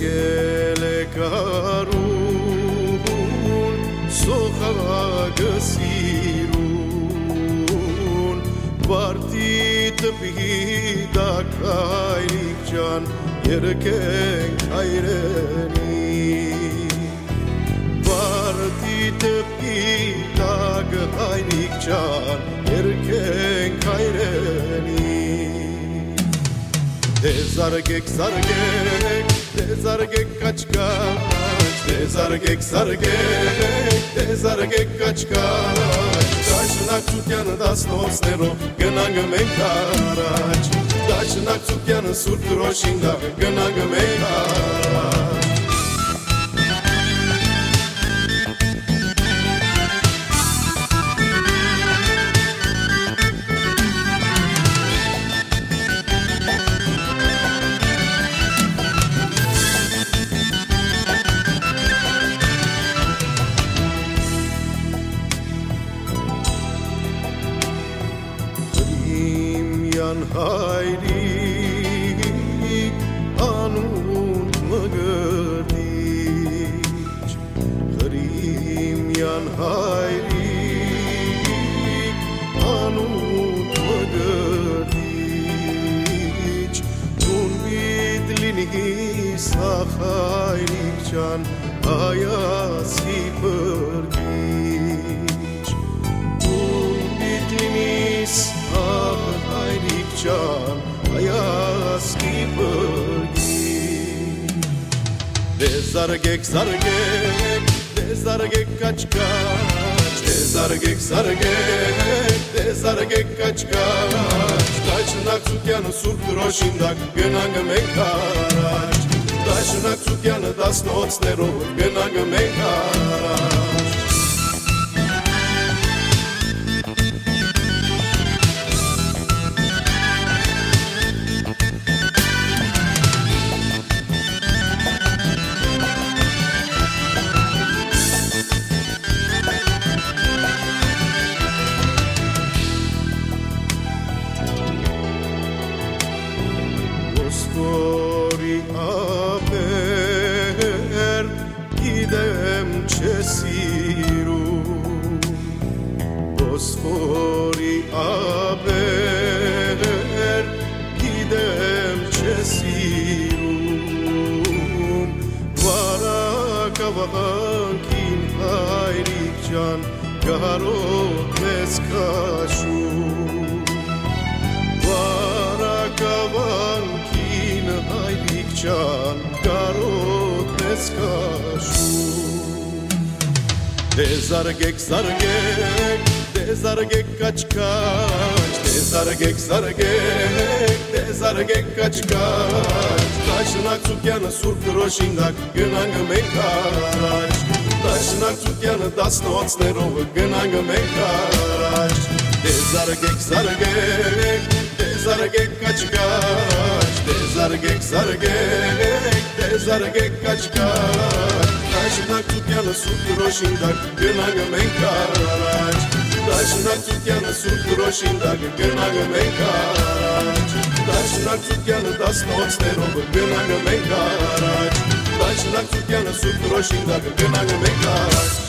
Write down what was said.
Գելեկարուն սոխագսիրուն Վարտի տպիտակ հայրիկ ջան երկենք հայրենի Վարտի տպիտակ հայրիկ ջան երկենք հայրենի Դեզարգեք զարգեք Դեզարգեք կաչկաչ Դեզարգեք զարգեք Դեզարգեք կաչկաչ Դաշնակցության դասնոցներով գնանք մենք առաջ Դաշնակցության սուրբ դրոշինգա գնանք մենք առաջ Հայրիկ անուն մգրդիչ Հրիմյան հայրիկ անուն մգրդիչ Տուն բիտ լինի սախ հայրիկ ճան հայասի պրգիչ Տուն բիտ լինի սախ հայրիկ ճան հայասի պրգիչ Դեզարգեք զարգեք Դեզարգեք կաչկաչ Դեզարգեք զարգեք Դեզարգեք կաչկաչ Դաշնակցության սուրբ դրոշինգակ գնանք մենք առաջ Դաշնակցության դասնոցներով գնանք մենք առաջ Ոսկորի ապեր գիտեմ չես սիրում Ոսկորի ապեր գիտեմ չես սիրում Վարակավանքին հայրիկ ջան գարոտ մեզ կաշում Վարակավանքին հայրիկ ջան գարոտ մեզ կաշում Դեզարգեք զարգեք Դեզարգեք կաչկաչ Դեզարգեք զարգեք Դեզարգեք կաչկաչ Դաշնակցության սուրբ դրոշինգակ գնանք մենք առաջ Դաշնակցության դասնոցներով գնանք մենք առաջ Դեզարգեք զարգեք Դեզարգեք կաչկաչ Դեզարգեք զարգեք Դեզարգեք կաչկաչ Դաշնակցության սուրբ դրոշինգակ գնանք մենք առաջ Դաշնակցության սուրբ դրոշինգակ գնանք մենք առաջ Դաշնակցության դասնոցներով գնանք մենք առաջ Դաշնակցության սուրբ դրոշինգակ գնանք մենք առաջ